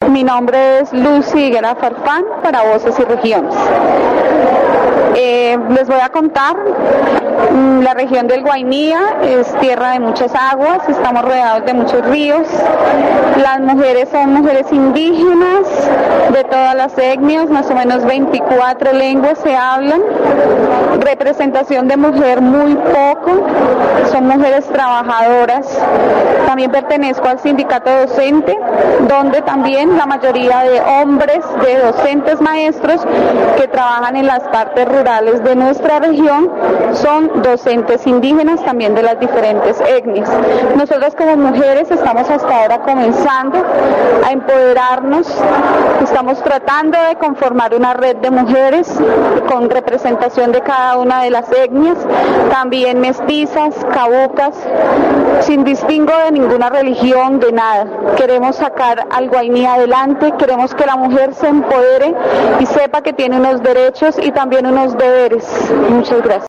Mi nombre es Lucy Higuera Farfán para Voces y Regiones. Les voy a contar, la región del Guainía es tierra de muchas aguas, estamos rodeados de muchos ríos, las mujeres son mujeres indígenas de todas las etnias, más o menos 24 lenguas se hablan, representación de mujer muy poco, son mujeres trabajadoras. También pertenezco al sindicato docente, donde también la mayoría de hombres, de docentes maestros que trabajan en las partes rurales de nuestra región, son docentes indígenas también de las diferentes etnias. Nosotras como mujeres estamos hasta ahora comenzando a empoderarnos, estamos tratando de conformar una red de mujeres con representación de cada una de las etnias, también mestizas, cabucas, sin distingo de ninguna religión, de nada. Queremos sacar al Guainí adelante, queremos que la mujer se empodere y sepa que tiene unos derechos y también unos deberes. Muchas gracias.